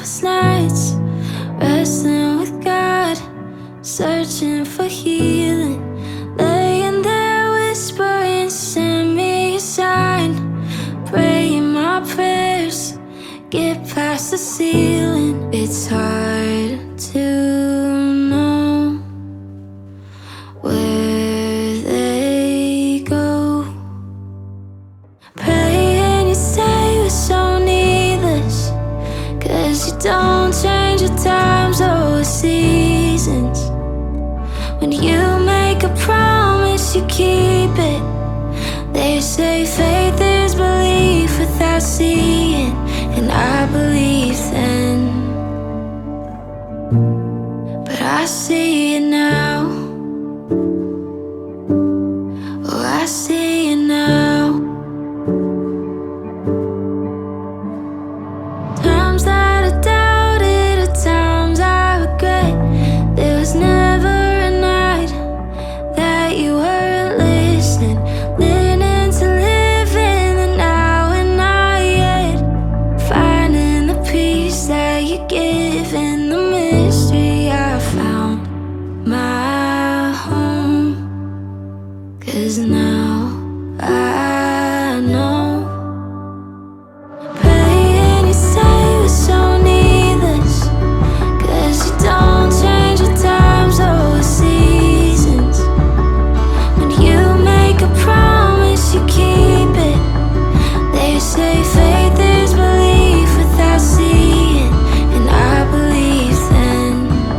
sleepless nights, wrestling with God, searching for healing, laying there whispering, send me a sign, praying my prayers, get past the ceiling. It's hard to know where they go. Pray and you say we're so needless, 'cause you don't change your times or seasons. When you make a promise, you keep it. They say faith is belief without seeing, and I believe then. But I see it now. Oh, I see it now. Times that I doubted, or times I regret. There was never a night that you weren't listening, learning to live in the now and not yet, finding the peace that you give in the mystery. I found my home, 'cause now I know. Pray and you say we're so needless, 'cause you don't change your times or seasons. When you make a promise, you keep it. They say faith is belief without seeing, and I believe then.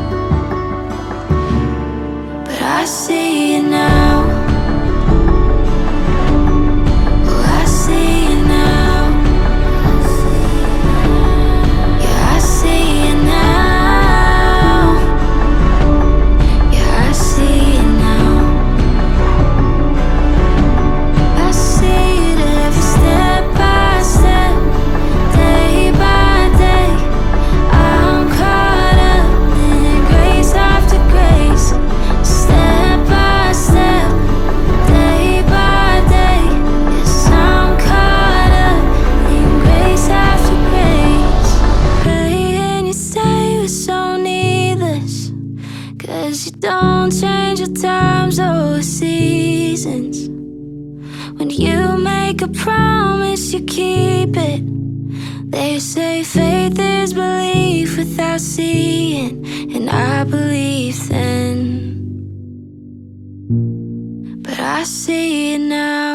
But I see it now. Oh, I see it now. Yeah, I see it now. Yeah, I see it now. I see it every step by step, day by day. I'm caught up in grace after grace, step by step, day by day. Yes, I'm caught up in grace after grace. Pray and you say we're so needless, 'cause you don't change your times or seasons. When you make a promise, you keep it. They say faith is belief without seeing, and I believe then. But I see it now.